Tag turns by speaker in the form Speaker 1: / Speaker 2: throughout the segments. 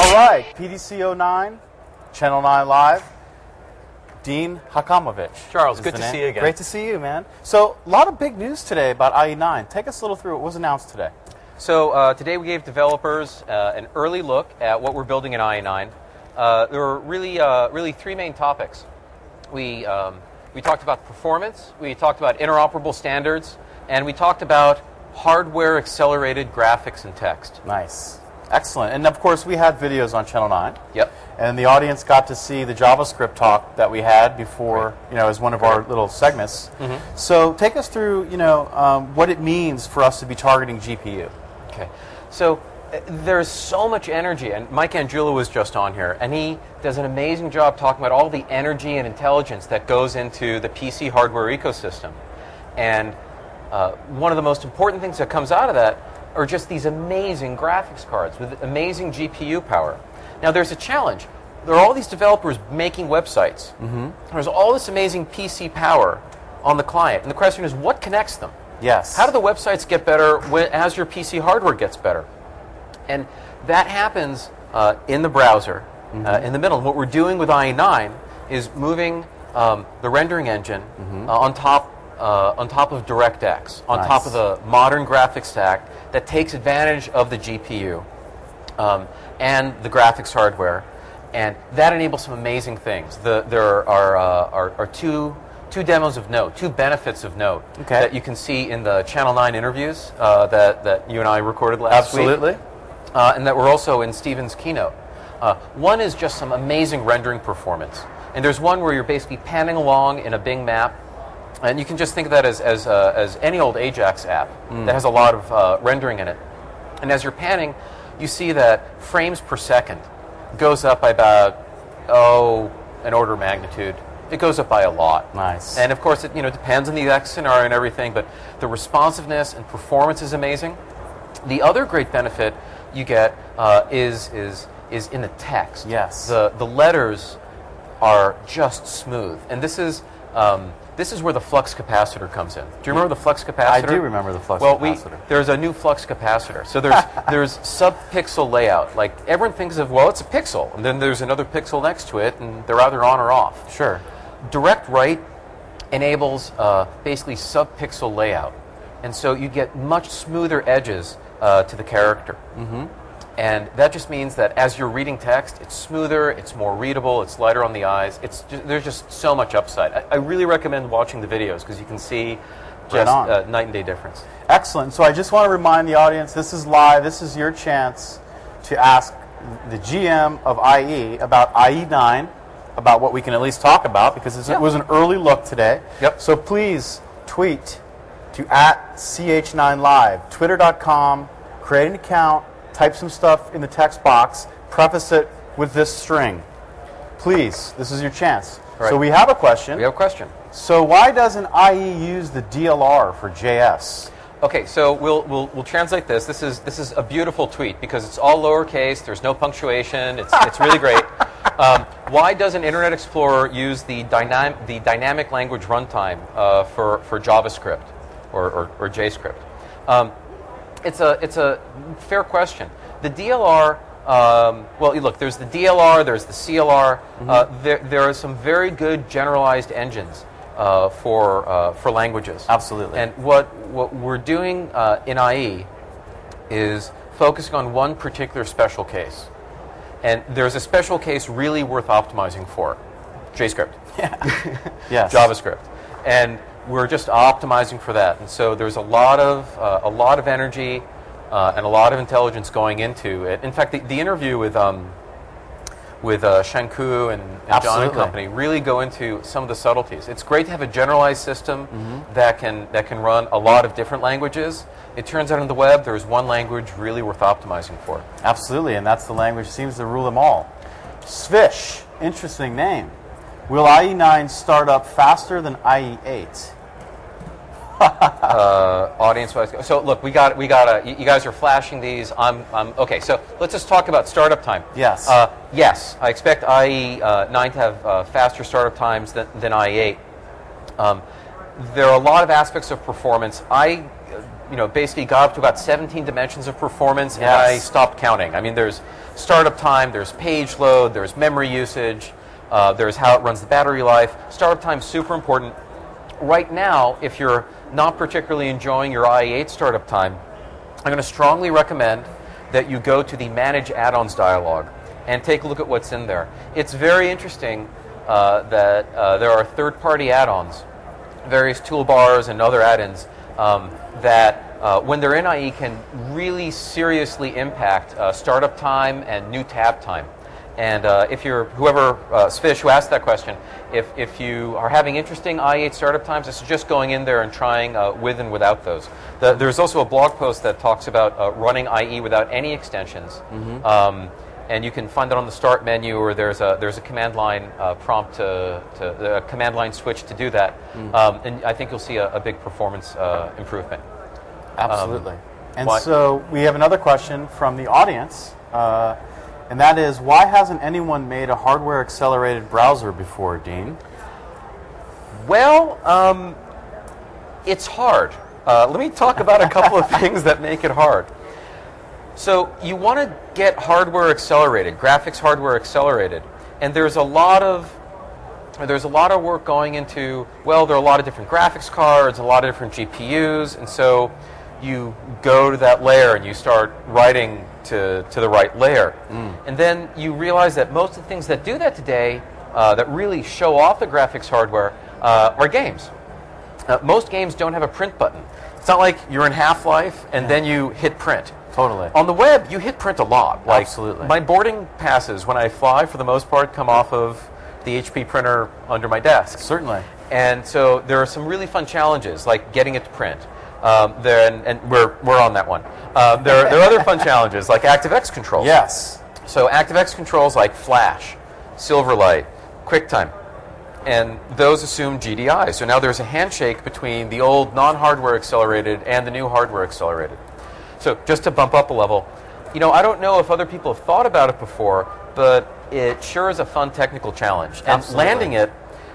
Speaker 1: All right, PDC09, Channel 9 Live. Dean Hakamovich.
Speaker 2: Charles, good to see you again.
Speaker 1: Great to see you, man. So, a lot of big news today about IE9. Take us a little through what was announced today.
Speaker 2: So, today we gave developers an early look at what we're building in IE9. There were really three main topics. We talked about performance, we talked about interoperable standards, and we talked about hardware-accelerated graphics and text.
Speaker 1: Nice. Excellent. And, of course, we had videos on Channel 9.
Speaker 2: Yep.
Speaker 1: And the audience got to see the JavaScript talk that we had before, as one of our little segments. Mm-hmm. So take us through, what it means for us to be targeting GPU.
Speaker 2: Okay. So there's so much energy, and Mike Angiulo was just on here, and he does an amazing job talking about all the energy and intelligence that goes into the PC hardware ecosystem. And one of the most important things that comes out of that are just these amazing graphics cards with amazing GPU power. Now, there's a challenge. There are all these developers making websites. Mm-hmm. There's all this amazing PC power on the client. And the question is, what connects them?
Speaker 1: Yes.
Speaker 2: How do the websites get better as your PC hardware gets better? And that happens in the browser, in the middle. And what we're doing with IE9 is moving the rendering engine on top of DirectX, on top of the modern graphics stack that takes advantage of the GPU. And the graphics hardware, and that enables some amazing things. There are two demos of Note, two benefits of Note that you can see in the Channel 9 interviews that you and I recorded last week.
Speaker 1: Absolutely.
Speaker 2: And that were also in Stephen's keynote. One is just some amazing rendering performance. And there's one where you're basically panning along in a Bing map, and you can just think of that as any old Ajax app that has a lot of rendering in it. And as you're panning, you see that frames per second goes up by about, an order of magnitude. It goes up by a lot.
Speaker 1: Nice.
Speaker 2: And of course, it depends on the X scenario and everything, but the responsiveness and performance is amazing. The other great benefit you get is in the text.
Speaker 1: Yes.
Speaker 2: The letters are just smooth, and this is where the flux capacitor comes in. Do you remember the flux capacitor?
Speaker 1: I do remember the flux capacitor.
Speaker 2: There's a new flux capacitor. So there's sub-pixel layout. Like, everyone thinks of, it's a pixel, and then there's another pixel next to it, and they're either on or off.
Speaker 1: Sure.
Speaker 2: Direct write enables basically sub-pixel layout. And so you get much smoother edges to the character. Mm-hmm. And that just means that as you're reading text, it's smoother, it's more readable, it's lighter on the eyes. There's just so much upside. I really recommend watching the videos because you can see just night and day difference.
Speaker 1: Excellent. So I just want to remind the audience, this is live. This is your chance to ask the GM of IE about IE9, about what we can at least talk about, because it was an early look today.
Speaker 2: Yep.
Speaker 1: So please tweet to @CH9Live, twitter.com, create an account, type some stuff in the text box, preface it with this string. Please, this is your chance.
Speaker 2: Right.
Speaker 1: So we have a question.
Speaker 2: We have a question.
Speaker 1: So why doesn't IE use the DLR for JS?
Speaker 2: Okay, so we'll translate this. This is a beautiful tweet because it's all lowercase. There's no punctuation. It's really great. Why doesn't Internet Explorer use the dynamic language runtime for JavaScript or JScript? It's a fair question. The DLR, look, there's the DLR, there's the CLR. Mm-hmm. There are some very good generalized engines for languages.
Speaker 1: Absolutely.
Speaker 2: And what we're doing in IE is focusing on one particular special case. And there's a special case really worth optimizing for, JScript.
Speaker 1: Yeah. Yes.
Speaker 2: JavaScript. And we're just optimizing for that, and so there's a lot of energy and a lot of intelligence going into it. In fact, the interview with Shanku and John and company really go into some of the subtleties. It's great to have a generalized system that can run a lot of different languages. It turns out on the web there's one language really worth optimizing for.
Speaker 1: Absolutely, and that's the language that seems to rule them all. Svish, interesting name. Will IE9 start up faster than IE8?
Speaker 2: Audience-wise. So look, we got. You guys are flashing these. Okay. So let's just talk about startup time.
Speaker 1: Yes.
Speaker 2: Yes, I expect IE9 to have faster startup times than IE8. There are a lot of aspects of performance. basically got up to about 17 dimensions of performance, and I stopped counting. I mean, there's startup time, there's page load, there's memory usage, there's how it runs the battery life. Startup time is super important. Right now, if you're not particularly enjoying your IE8 startup time, I'm going to strongly recommend that you go to the Manage Add-ons dialog and take a look at what's in there. It's very interesting that there are third-party add-ons, various toolbars and other add-ins that when they're in IE can really seriously impact startup time and new tab time. And if you're, whoever, Svish, who asked that question, if you are having interesting IE8 startup times, I suggest going in there and trying with and without those. There's also a blog post that talks about running IE without any extensions. And you can find that on the start menu, or there's a command line prompt to command line switch to do that. And I think you'll see a big performance improvement.
Speaker 1: Absolutely. And so we have another question from the audience, and that is, why hasn't anyone made a hardware-accelerated browser before, Dean?
Speaker 2: Well, it's hard. Let me talk about a couple of things that make it hard. So you want to get hardware accelerated, graphics hardware accelerated, and there's a lot of work going into, well, there are a lot of different graphics cards, a lot of different GPUs, and so you go to that layer and you start writing to the right layer. And then you realize that most of the things that do that today, that really show off the graphics hardware, are games. Most games don't have a print button. It's not like you're in Half-Life and then you hit print.
Speaker 1: Totally.
Speaker 2: On the web, you hit print a lot. Like,
Speaker 1: absolutely.
Speaker 2: My boarding passes, when I fly, for the most part, come off of the HP printer under my desk.
Speaker 1: Certainly.
Speaker 2: And so there are some really fun challenges, like getting it to print. And we're on that one. There are other fun challenges, like ActiveX controls.
Speaker 1: Yes.
Speaker 2: So ActiveX controls like Flash, Silverlight, QuickTime, and those assume GDI. So now there's a handshake between the old non-hardware accelerated and the new hardware accelerated. So just to bump up a level, I don't know if other people have thought about it before, but it sure is a fun technical challenge. And landing it,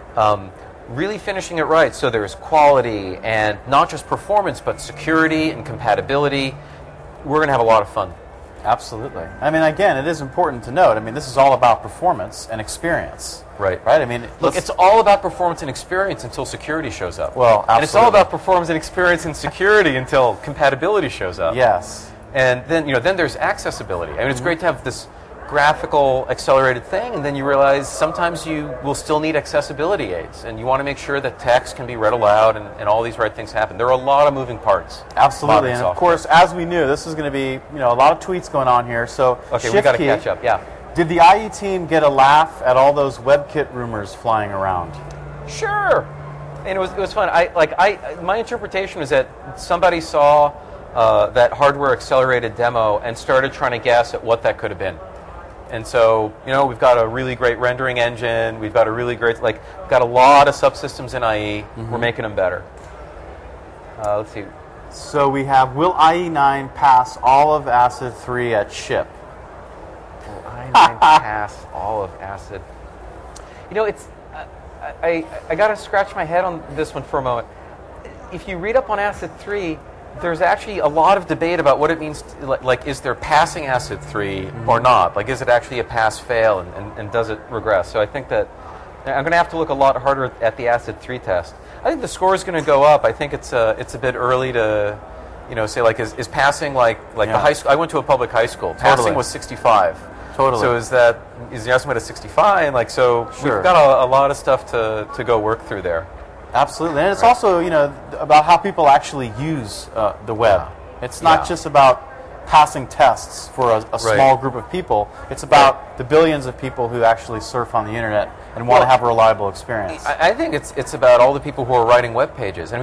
Speaker 2: really finishing it right, so there's quality and not just performance, but security and compatibility. We're going to have a lot of fun.
Speaker 1: Absolutely. I mean, again, it is important to note, this is all about performance and experience.
Speaker 2: Right.
Speaker 1: Right?
Speaker 2: Look, it's all about performance and experience until security shows up.
Speaker 1: Well, absolutely.
Speaker 2: And it's all about performance and experience and security until compatibility shows up.
Speaker 1: Yes.
Speaker 2: And then, then there's accessibility. It's great to have this graphical accelerated thing, and then you realize sometimes you will still need accessibility aids, and you want to make sure that text can be read aloud and all these right things happen. There are a lot of moving parts.
Speaker 1: Absolutely, and of course, as we knew, this is going to be a lot of tweets going on here. So
Speaker 2: okay, we got to catch up. Yeah.
Speaker 1: Did the IE team get a laugh at all those WebKit rumors flying around?
Speaker 2: Sure, and it was fun. My interpretation was that somebody saw that hardware accelerated demo and started trying to guess at what that could have been. And so, we've got a really great rendering engine. We've got a really great, we've got a lot of subsystems in IE. We're making them better. Let's see.
Speaker 1: So we have, will IE9 pass all of ACID 3 at ship?
Speaker 2: Will IE9 pass all of ACID? It's, I got to scratch my head on this one for a moment. If you read up on ACID 3, there's actually a lot of debate about what it means, is there passing ACID 3 or not? Is it actually a pass-fail, and does it regress? So I think that I'm going to have to look a lot harder at the ACID 3 test. I think the score is going to go up. I think it's a bit early to, say, is passing the high school? I went to a public high school. Passing was 65.
Speaker 1: Totally.
Speaker 2: So is the estimate of 65?
Speaker 1: Sure.
Speaker 2: We've got a lot of stuff to go work through there.
Speaker 1: Absolutely, and it's also about how people actually use the web. It's not just about passing tests for a small group of people. It's about the billions of people who actually surf on the internet and want to have a reliable experience.
Speaker 2: I think it's about all the people who are writing web pages.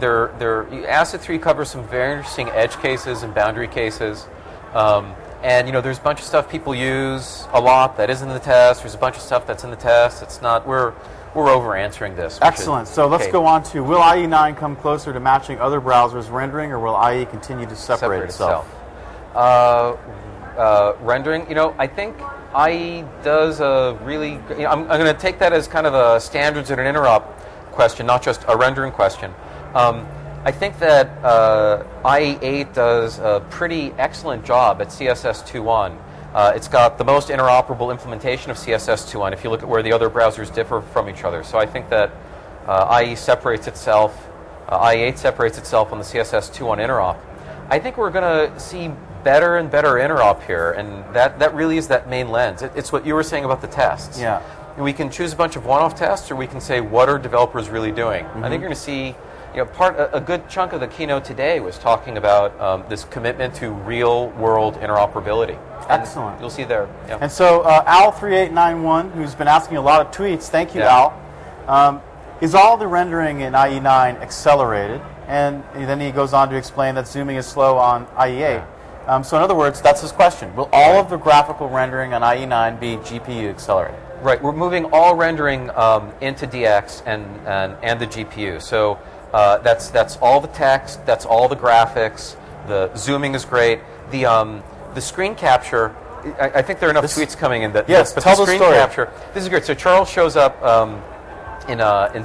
Speaker 2: ACID 3 covers some very interesting edge cases and boundary cases. And there's a bunch of stuff people use a lot that isn't in the test. There's a bunch of stuff that's in the test. It's not. We're over answering this.
Speaker 1: Excellent. So let's go on to, will IE9 come closer to matching other browsers rendering, or will IE continue to separate itself?
Speaker 2: Rendering, I think IE does a really, I'm going to take that as kind of a standards and an interop question, not just a rendering question. I think that IE8 does a pretty excellent job at CSS 2.1 It's got the most interoperable implementation of CSS2 if you look at where the other browsers differ from each other. So I think that IE separates itself, IE8 separates itself on the CSS2 interop. I think we're going to see better and better interop here, and that really is that main lens. It's what you were saying about the tests.
Speaker 1: Yeah.
Speaker 2: We can choose a bunch of one-off tests, or we can say, what are developers really doing? I think you're going to see, a good chunk of the keynote today was talking about this commitment to real-world interoperability.
Speaker 1: Excellent.
Speaker 2: You'll see there. Yeah.
Speaker 1: And so Al3891, who's been asking a lot of tweets, thank you, Al, is all the rendering in IE9 accelerated? And then he goes on to explain that zooming is slow on IE8. So in other words, that's his question. Will all of the graphical rendering on IE9 be GPU accelerated?
Speaker 2: Right. We're moving all rendering into DX and the GPU. So that's all the text, that's all the graphics. The zooming is great. The screen capture. I think there are enough tweets coming in that.
Speaker 1: Yes,
Speaker 2: but
Speaker 1: tell
Speaker 2: the
Speaker 1: the
Speaker 2: screen
Speaker 1: story.
Speaker 2: capture. This is great. So Charles shows up in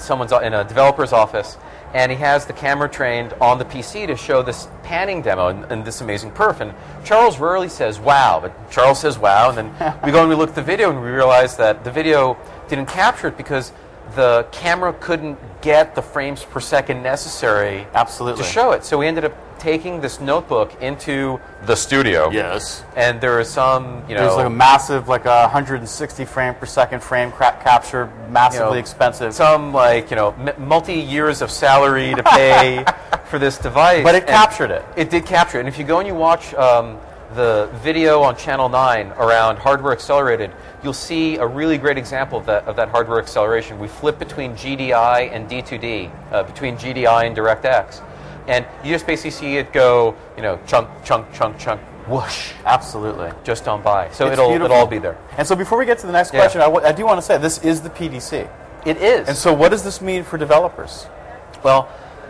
Speaker 2: a developer's office, and he has the camera trained on the PC to show this panning demo and this amazing perf. And Charles rarely says "wow," but Charles says "wow," and then we go and we look at the video and we realize that the video didn't capture it because the camera couldn't get the frames per second necessary
Speaker 1: Absolutely.
Speaker 2: to show it. So we ended up taking this notebook into the studio.
Speaker 1: Yes.
Speaker 2: And there is some,
Speaker 1: There's like a massive, like a 160 frame per second frame capture, massively expensive.
Speaker 2: Some multi-years of salary to pay for this device.
Speaker 1: But it captured it.
Speaker 2: It did capture it. And if you go and you watch the video on Channel 9 around hardware accelerated, you'll see a really great example of that hardware acceleration. We flip between GDI and D2D, between GDI and DirectX. And you just basically see it go, chunk, chunk, chunk, chunk, whoosh.
Speaker 1: Absolutely.
Speaker 2: Just on by. So
Speaker 1: It's
Speaker 2: it'll
Speaker 1: beautiful.
Speaker 2: all be there.
Speaker 1: And so before we get to the next question, I do want to say this is the PDC.
Speaker 2: It is.
Speaker 1: And so what does this mean for developers?
Speaker 2: Well,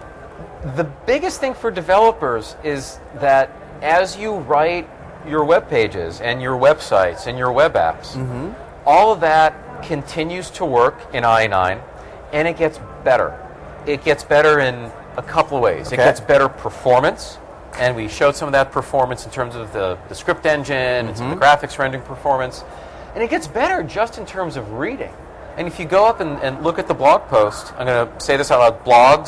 Speaker 2: the biggest thing for developers is that as you write your web pages and your websites and your web apps, all of that continues to work in IE9, and it gets better. It gets better in a couple of ways.
Speaker 1: Okay.
Speaker 2: It gets better performance, and we showed some of that performance in terms of the script engine and some of the graphics rendering performance. And it gets better just in terms of reading. And if you go up and look at the blog post, I'm going to say this out loud,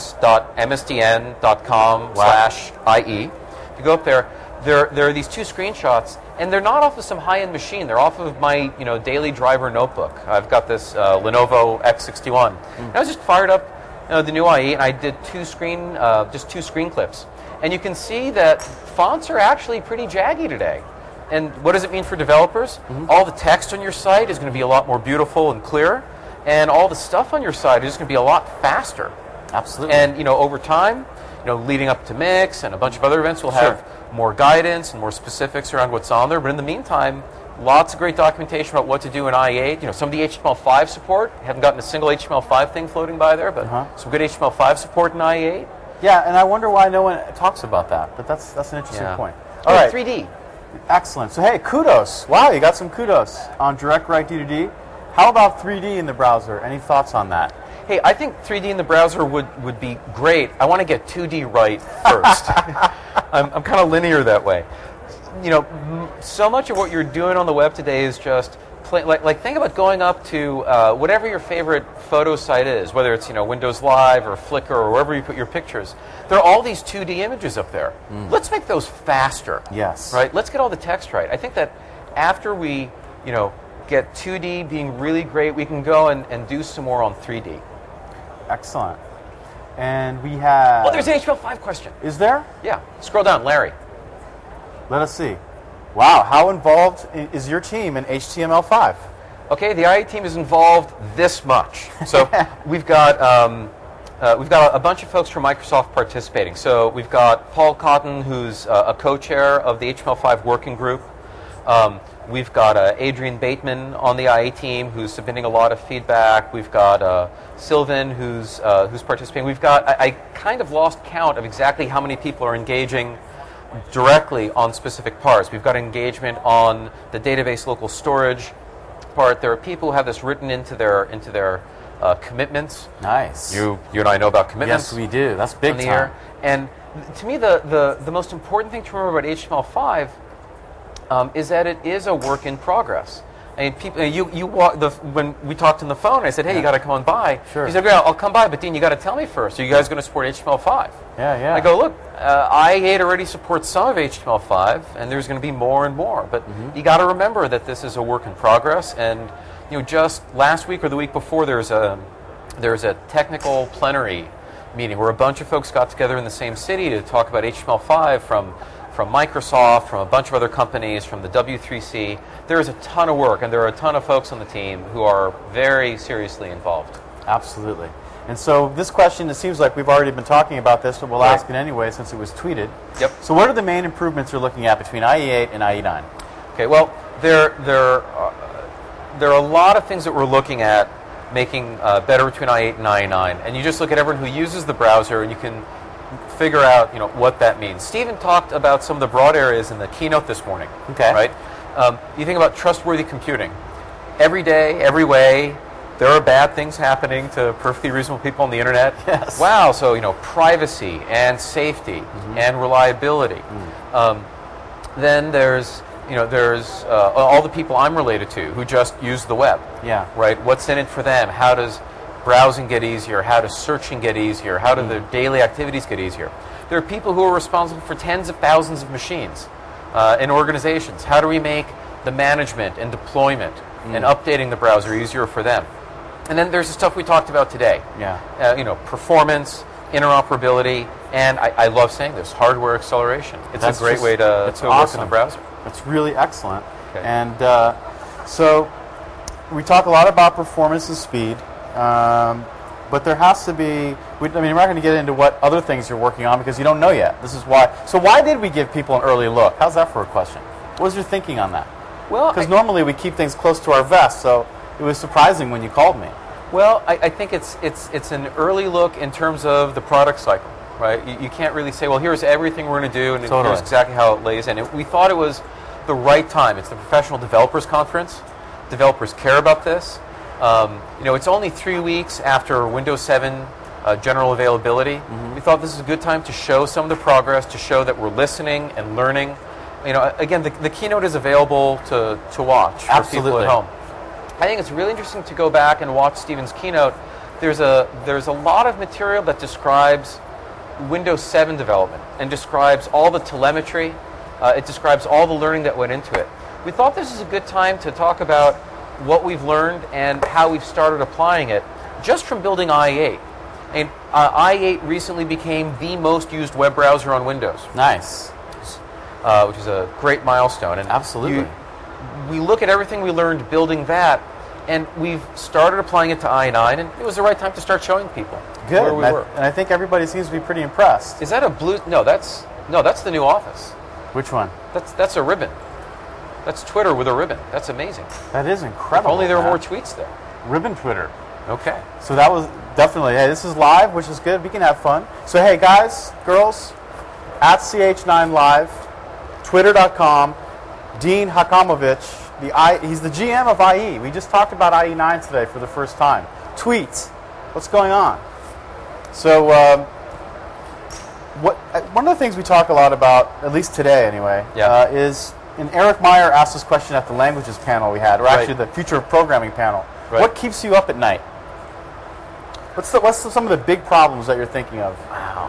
Speaker 2: blogs.msdn.com/IE. If you go up there are these two screenshots, and they're not off of some high-end machine. They're off of my daily driver notebook. I've got this Lenovo X61. And I was just fired up the new IE, and I did just two screen clips. And you can see that fonts are actually pretty jaggy today. And what does it mean for developers? All the text on your site is going to be a lot more beautiful and clear, and all the stuff on your site is going to be a lot faster.
Speaker 1: Absolutely.
Speaker 2: And over time, leading up to Mix and a bunch of other events, we'll have more guidance and more specifics around what's on there. But in the meantime, lots of great documentation about what to do in IE8. Some of the HTML5 support. Haven't gotten a single HTML5 thing floating by there, but some good HTML5 support in IE8.
Speaker 1: Yeah, and I wonder why no one talks about that. But that's an interesting point.
Speaker 2: All right, 3D.
Speaker 1: Excellent. So hey, kudos. Wow, you got some kudos on Direct Write D2D. How about 3D in the browser? Any thoughts on that?
Speaker 2: Hey, I think 3D in the browser would be great. I want to get 2D right first. I'm kind of linear that way. So much of what you're doing on the web today is just think about going up to whatever your favorite photo site is, whether it's Windows Live or Flickr or wherever you put your pictures. There are all these 2D images up there. Let's make those faster.
Speaker 1: Yes.
Speaker 2: Right. Let's get all the text right. I think that after we get 2D being really great, we can go and do some more on 3D.
Speaker 1: Excellent. And we have...
Speaker 2: Oh, there's an HTML5 question.
Speaker 1: Is there?
Speaker 2: Yeah. Scroll down, Larry.
Speaker 1: Let us see. Wow, how involved is your team in HTML5?
Speaker 2: Okay, the IE team is involved this much. So we've got a bunch of folks from Microsoft participating. So we've got Paul Cotton, who's a co-chair of the HTML5 working group. We've got Adrian Bateman on the IE team, who's submitting a lot of feedback. We've got Sylvan, who's participating. We've got I kind of lost count of exactly how many people are engaging directly on specific parts. We've got engagement on the database local storage part. There are people who have this written into their commitments.
Speaker 1: Nice.
Speaker 2: You and I know about commitments.
Speaker 1: Yes, we do. That's big time.
Speaker 2: And to me, the most important thing to remember about HTML5 is that it is a work in progress. I mean, people, you walk when we talked on the phone, I said, "Hey, you got to come on by."
Speaker 1: Sure.
Speaker 2: He said, "Yeah, I'll come by, but Dean, you got to tell me first. Are you guys going to support HTML5?"
Speaker 1: Yeah.
Speaker 2: I go, "Look, i8 already supports some of HTML5, and there's going to be more and more. But you got to remember that this is a work in progress. And just last week or the week before, there's a technical plenary meeting where a bunch of folks got together in the same city to talk about HTML5 from Microsoft, from a bunch of other companies, from the W3C. There is a ton of work, and there are a ton of folks on the team who are very seriously involved."
Speaker 1: Absolutely. And so this question, it seems like we've already been talking about this, but we'll
Speaker 2: Right.
Speaker 1: ask it anyway since it was tweeted.
Speaker 2: Yep.
Speaker 1: So what are the main improvements you're looking at between IE8 and IE9?
Speaker 2: Okay, well, there are a lot of things that we're looking at making better between IE8 and IE9. And you just look at everyone who uses the browser, and you can figure out what that means. Stephen talked about some of the broad areas in the keynote this morning.
Speaker 1: Okay.
Speaker 2: Right? You think about trustworthy computing. Every day, every way, there are bad things happening to perfectly reasonable people on the internet.
Speaker 1: Yes.
Speaker 2: Wow. So privacy and safety and reliability. Then there's all the people I'm related to who just use the web.
Speaker 1: Yeah.
Speaker 2: Right. What's in it for them? How does browsing get easier? How does searching get easier? How do their daily activities get easier? There are people who are responsible for tens of thousands of machines in organizations. How do we make the management and deployment and updating the browser easier for them? And then there's the stuff we talked about today.
Speaker 1: Yeah.
Speaker 2: Performance, interoperability, and I love saying this, hardware acceleration. It's
Speaker 1: That's
Speaker 2: a great
Speaker 1: just-
Speaker 2: way to
Speaker 1: it's
Speaker 2: work
Speaker 1: awesome.
Speaker 2: in the browser.
Speaker 1: That's really excellent.
Speaker 2: Okay.
Speaker 1: And so we talk a lot about performance and speed, but there has to be, we're not going to get into what other things you're working on because you don't know yet. This is why. So why did we give people an early look? How's that for a question? What was your thinking on that?
Speaker 2: Well,
Speaker 1: Because normally we keep things close to our vest, so it was surprising when you called me.
Speaker 2: Well, I think it's an early look in terms of the product cycle, right? You can't really say, well, here's everything we're going to do, and
Speaker 1: Totally.
Speaker 2: here's exactly how it lays in. We thought it was the right time. It's the Professional Developers Conference. Developers care about this. It's only 3 weeks after Windows 7 general availability. We thought this is a good time to show some of the progress, to show that we're listening and learning. Again, the keynote is available to watch for people
Speaker 1: Absolutely.
Speaker 2: at home. I think it's really interesting to go back and watch Stephen's keynote. There's a lot of material that describes Windows 7 development and describes all the telemetry. It describes all the learning that went into it. We thought this is a good time to talk about what we've learned and how we've started applying it just from building IE8. And IE8 recently became the most used web browser on Windows,
Speaker 1: Nice.
Speaker 2: which is a great milestone. And
Speaker 1: Absolutely.
Speaker 2: we look at everything we learned building that, and we've started applying it to IE9, and it was the right time to start showing people
Speaker 1: Good.
Speaker 2: where we
Speaker 1: And
Speaker 2: were.
Speaker 1: I think everybody seems to be pretty impressed.
Speaker 2: Is that a blue? No, that's the new Office.
Speaker 1: Which one?
Speaker 2: That's a ribbon. That's Twitter with a ribbon. That's amazing.
Speaker 1: That is
Speaker 2: If
Speaker 1: incredible.
Speaker 2: only there were
Speaker 1: man.
Speaker 2: more tweets there.
Speaker 1: Ribbon Twitter.
Speaker 2: Okay.
Speaker 1: So that was definitely, hey, this is live, which is good. We can have fun. So, hey, guys, girls, at CH9 Live, twitter.com, Dean Hakamovich, he's the GM of IE. We just talked about IE9 today for the first time. Tweets. What's going on? So, one of the things we talk a lot about, at least today anyway,
Speaker 2: Yeah.
Speaker 1: is, and Eric Meyer asked this question at the languages panel we had, or actually
Speaker 2: Right.
Speaker 1: the future of programming panel.
Speaker 2: Right.
Speaker 1: What keeps you up at night? What's some of the big problems that you're thinking of?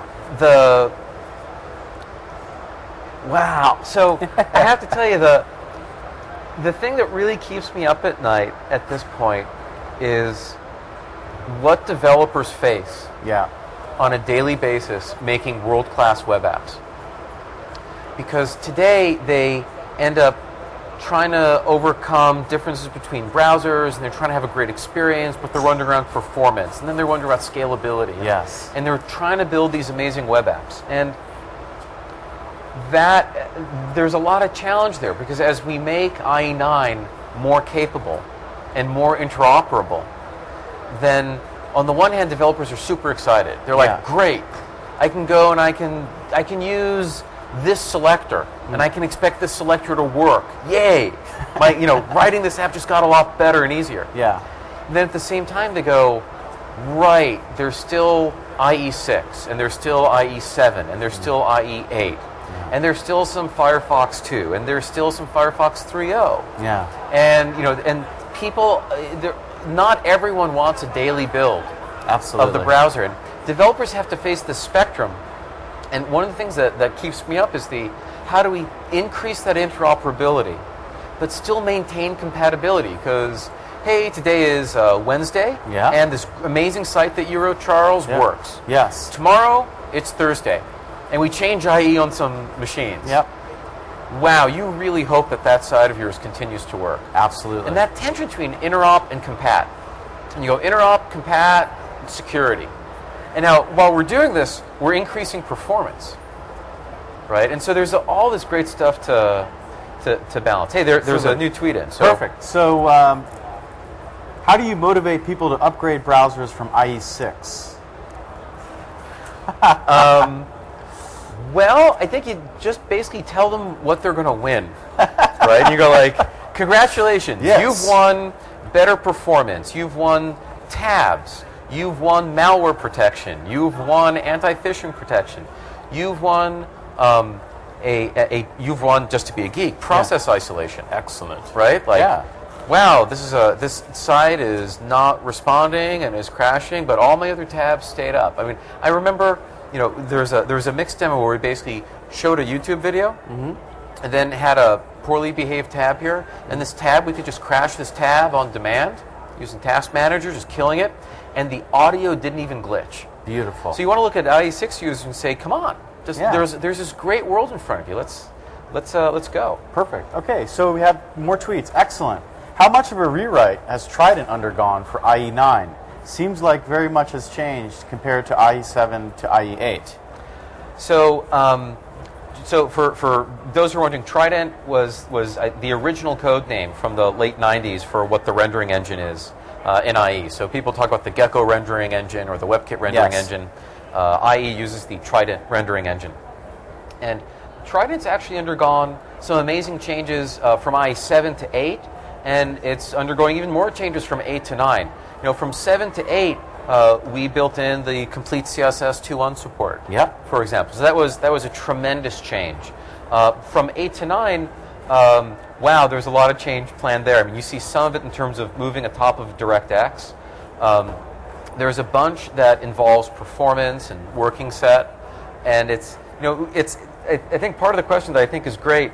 Speaker 2: Wow. So I have to tell you, the thing that really keeps me up at night at this point is what developers face
Speaker 1: Yeah.
Speaker 2: on a daily basis making world-class web apps. Because today they end up trying to overcome differences between browsers, and they're trying to have a great experience, but they're wondering around performance, and then they're wondering about scalability.
Speaker 1: Yes.
Speaker 2: And they're trying to build these amazing web apps. And there's a lot of challenge there, because as we make IE9 more capable and more interoperable, then on the one hand, developers are super excited. They're like,
Speaker 1: Yeah.
Speaker 2: great, I can go and I can use this selector, and I can expect this selector to work. Yay! Writing this app just got a lot better and easier.
Speaker 1: Yeah.
Speaker 2: And then at the same time, they go, right, there's still IE6, and there's still IE7, and there's still IE8. And there's still some Firefox 2, and there's still some Firefox 3.0.
Speaker 1: Yeah.
Speaker 2: And and people, not everyone wants a daily build
Speaker 1: Absolutely.
Speaker 2: of the browser. And developers have to face the spectrum. And one of the things that keeps me up is how do we increase that interoperability, but still maintain compatibility? Because, hey, today is Wednesday, and this amazing site that you wrote, Charles, works.
Speaker 1: Yes.
Speaker 2: Tomorrow, it's Thursday, and we change IE on some machines.
Speaker 1: Yep.
Speaker 2: Wow, you really hope that side of yours continues to work.
Speaker 1: Absolutely.
Speaker 2: And that tension between interop and compat. And you go interop, compat, security. And now, while we're doing this, we're increasing performance, right? And so there's all this great stuff to balance. Hey, there's a new tweet in. So.
Speaker 1: Perfect. So how do you motivate people to upgrade browsers from IE6?
Speaker 2: Well, I think you just basically tell them what they're going to win, right? And you go like, congratulations, you've won better performance, you've won tabs, you've won malware protection, you've won anti-phishing protection, you've won you've won, just to be a geek, process isolation.
Speaker 1: Excellent.
Speaker 2: Right? Like, wow, this site is not responding and is crashing, but all my other tabs stayed up. I mean, I remember, there was a mixed demo where we basically showed a YouTube video and then had a poorly behaved tab here, and this tab, we could just crash this tab on demand using Task Manager, just killing it, and the audio didn't even glitch.
Speaker 1: Beautiful.
Speaker 2: So you want to look at IE6 users and say, come on, there's this great world in front of you. Let's go.
Speaker 1: Perfect. Okay, so we have more tweets. Excellent. How much of a rewrite has Trident undergone for IE9? Seems like very much has changed compared to IE7 to IE8.
Speaker 2: So for those who are wondering, Trident was the original code name from the late 90s for what the rendering engine is in IE. So people talk about the Gecko rendering engine or the WebKit rendering engine. IE uses the Trident rendering engine. And Trident's actually undergone some amazing changes from IE7 to 8, and it's undergoing even more changes from 8 to 9. From 7 to 8, we built in the complete CSS 2.1 support, for example. So that was a tremendous change. From 8 to 9, wow, there's a lot of change planned there. I mean, you see some of it in terms of moving atop of DirectX. There's a bunch that involves performance and working set, and I think part of the question that I think is great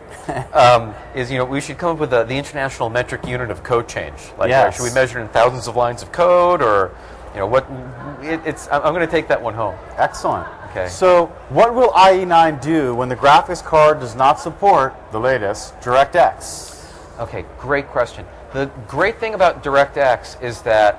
Speaker 2: is we should come up with the international metric unit of code change. Like, should we measure in thousands of lines of code, or what? I'm going to take that one home.
Speaker 1: Excellent.
Speaker 2: Okay.
Speaker 1: So what will IE9 do when the graphics card does not support the latest DirectX?
Speaker 2: Okay, great question. The great thing about DirectX is that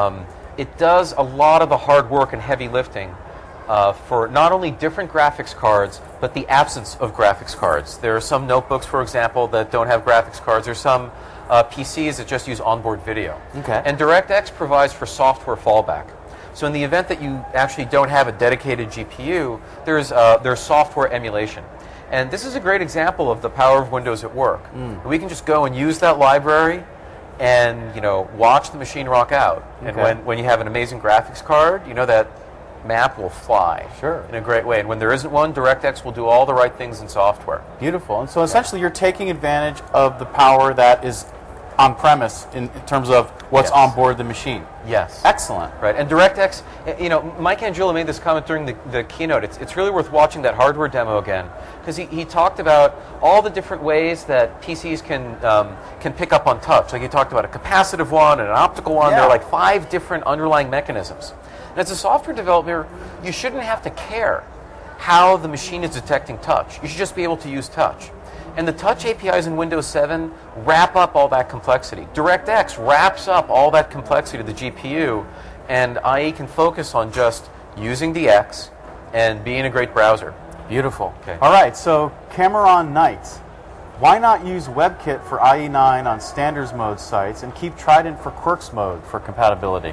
Speaker 2: it does a lot of the hard work and heavy lifting for not only different graphics cards, but the absence of graphics cards. There are some notebooks, for example, that don't have graphics cards. There's some PCs that just use onboard video.
Speaker 1: Okay.
Speaker 2: And DirectX provides for software fallback. So in the event that you actually don't have a dedicated GPU, there's software emulation. And this is a great example of the power of Windows at work. We can just go and use that library and watch the machine rock out. And when you have an amazing graphics card, that map will fly in a great way. And when there isn't one, DirectX will do all the right things in software.
Speaker 1: Beautiful. And so essentially you're taking advantage of the power that is on premise in terms of what's on board the machine.
Speaker 2: Yes.
Speaker 1: Excellent.
Speaker 2: Right. And DirectX, Mike Angelo made this comment during the keynote. It's really worth watching that hardware demo again, because he talked about all the different ways that PCs can pick up on touch. Like he talked about a capacitive one and an optical one. There are like 5 different underlying mechanisms. And as a software developer, you shouldn't have to care how the machine is detecting touch. You should just be able to use touch. And the touch APIs in Windows 7 wrap up all that complexity. DirectX wraps up all that complexity to the GPU, and IE can focus on just using DX and being a great browser.
Speaker 1: Beautiful.
Speaker 2: Okay.
Speaker 1: All right, so Cameron Knight. Why not use WebKit for IE9 on standards mode sites and keep Trident for Quirks mode for compatibility?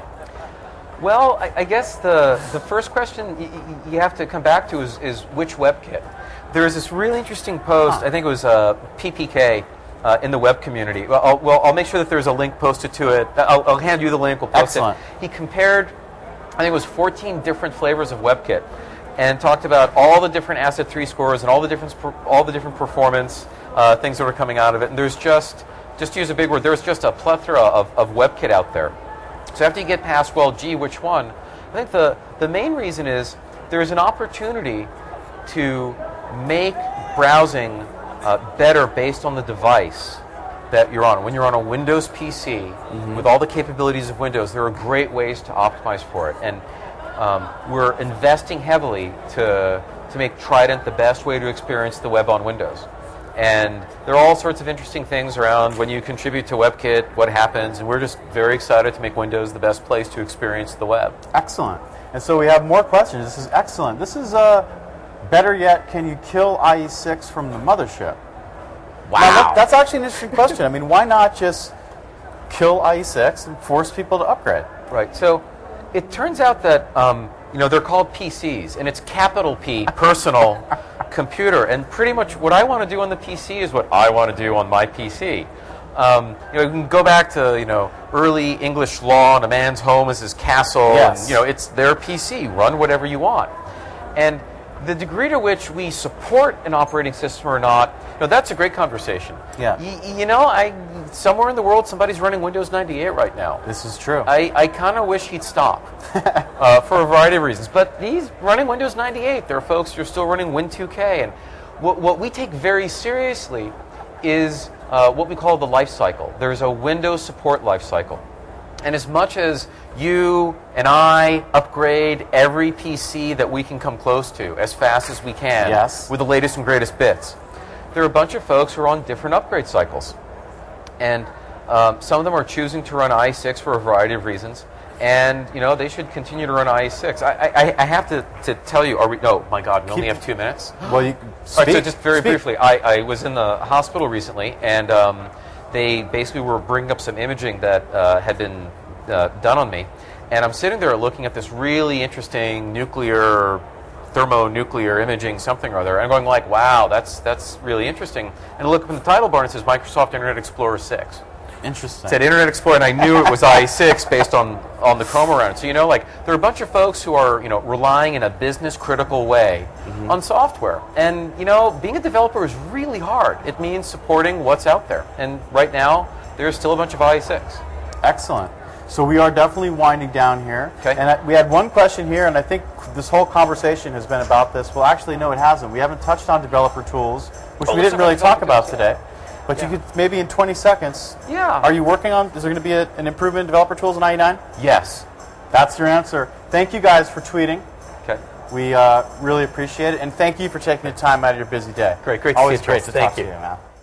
Speaker 2: Well, I guess the first question you have to come back to is which WebKit. There's this really interesting post, I think it was PPK in the web community. I'll make sure that there's a link posted to it. I'll hand you the link, we'll post
Speaker 1: it.
Speaker 2: He compared, I think it was 14 different flavors of WebKit. and talked about all the different Asset 3 scores and all the different performance things that are coming out of it. And there's just to use a big word, there's just a plethora of WebKit out there. So after you get past, well, gee, which one? I think the main reason is there's an opportunity to make browsing better based on the device that you're on. When you're on a Windows PC, with all the capabilities of Windows, there are great ways to optimize for it. And we're investing heavily to make Trident the best way to experience the web on Windows. And there are all sorts of interesting things around when you contribute to WebKit, what happens, and we're just very excited to make Windows the best place to experience the web.
Speaker 1: Excellent. And so we have more questions. This is excellent. This is better yet, can you kill IE6 from the mothership?
Speaker 2: Wow.
Speaker 1: Now, that's actually an interesting question. I mean, why not just kill IE6 and force people to upgrade?
Speaker 2: Right. So it turns out that they're called PCs, and it's capital P, personal computer. And pretty much what I want to do on the PC is what I want to do on my PC. You can go back to early English law, and a man's home is his castle.
Speaker 1: Yes.
Speaker 2: And it's their PC. Run whatever you want. And the degree to which we support an operating system or not, that's a great conversation.
Speaker 1: Yeah.
Speaker 2: Somewhere in the world, somebody's running Windows 98 right now.
Speaker 1: This is true.
Speaker 2: I kind of wish he'd stop for a variety of reasons. But he's running Windows 98. There are folks who are still running Win2K. And what we take very seriously is what we call the life cycle. There's a Windows support life cycle. And as much as you and I upgrade every PC that we can come close to as fast as we can with the latest and greatest bits, there are a bunch of folks who are on different upgrade cycles. And some of them are choosing to run IE6 for a variety of reasons. And, they should continue to run IE6. I have to tell you, oh my God, we only have 2 minutes?
Speaker 1: Well, you speak.
Speaker 2: All right, so just very briefly, I was in the hospital recently, and they basically were bringing up some imaging that had been done on me. And I'm sitting there looking at this really interesting thermonuclear imaging something or other, and I'm going like, wow, that's really interesting. And I look up in the title bar and it says Microsoft Internet Explorer 6.
Speaker 1: Interesting.
Speaker 2: It said Internet Explorer, and I knew it was IE6 based on the Chrome around it. So, there are a bunch of folks who are, relying in a business-critical way on software. And, being a developer is really hard. It means supporting what's out there. And right now, there's still a bunch of IE6.
Speaker 1: Excellent. So we are definitely winding down here.
Speaker 2: Okay.
Speaker 1: And we had one question here, and I think this whole conversation has been about this. Well, actually, no, it hasn't. We haven't touched on developer tools, which we didn't really talk about today. But you could maybe in 20 seconds.
Speaker 2: Yeah.
Speaker 1: Are you working on, is there going to be an improvement in developer tools in IE9?
Speaker 2: Yes.
Speaker 1: That's your answer. Thank you guys for tweeting.
Speaker 2: Okay.
Speaker 1: We really appreciate it. And thank you for taking the time out of your busy day.
Speaker 2: Great to
Speaker 1: Always
Speaker 2: see you,
Speaker 1: great
Speaker 2: Charles.
Speaker 1: to
Speaker 2: Thank
Speaker 1: talk
Speaker 2: you.
Speaker 1: to you, man.